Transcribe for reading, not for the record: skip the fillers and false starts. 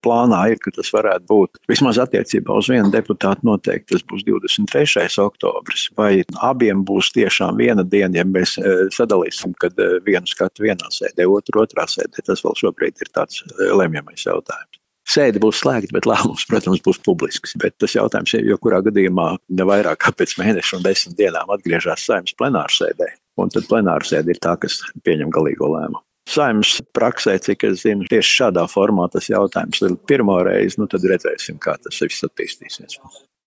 plānā ir, ka tas varētu būt vismaz attiecībā uz vienu deputātu noteikti tas būs 23. oktobris, vai abiem būs tiešām viena diena, ja mēs sadalīsim, kad vienu skatu vienā sēdē, otru otrā sēdē, tas vēl šobrīd ir tāds lemjamais jautājums. Sēde būs slēgta, bet lēmums, protams, būs publisks. Bet tas jautājums ir, jo kurā gadījumā ne vairāk kā pēc mēneša un 10 dienām atgriežas Saeimas plenārsēdē, un tad plenārsēde ir tā, kas pieņem galīgo lēmumu. Saeimas praksē, cik es zinu, tieši šādā formā tas jautājums ir pirmo reizi, tad redzēsim, kā tas viss attīstīsies.